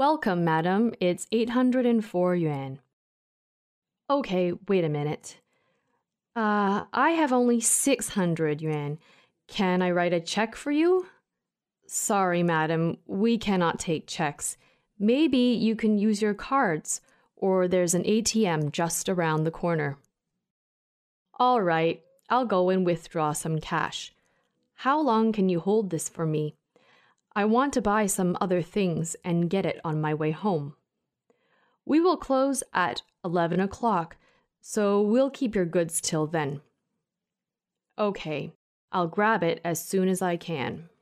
Welcome, madam. It's 804 yuan. Okay, wait a minute. I have only 600 yuan. Can I write a check for you? Sorry, madam, we cannot take checks. Maybe you can use your cards, or there's an ATM just around the corner. All right, I'll go and withdraw some cash. How long can you hold this for me? I want to buy some other things and get it on my way home. We will close at 11 o'clock, so we'll keep your goods till then. Okay, I'll grab it as soon as I can.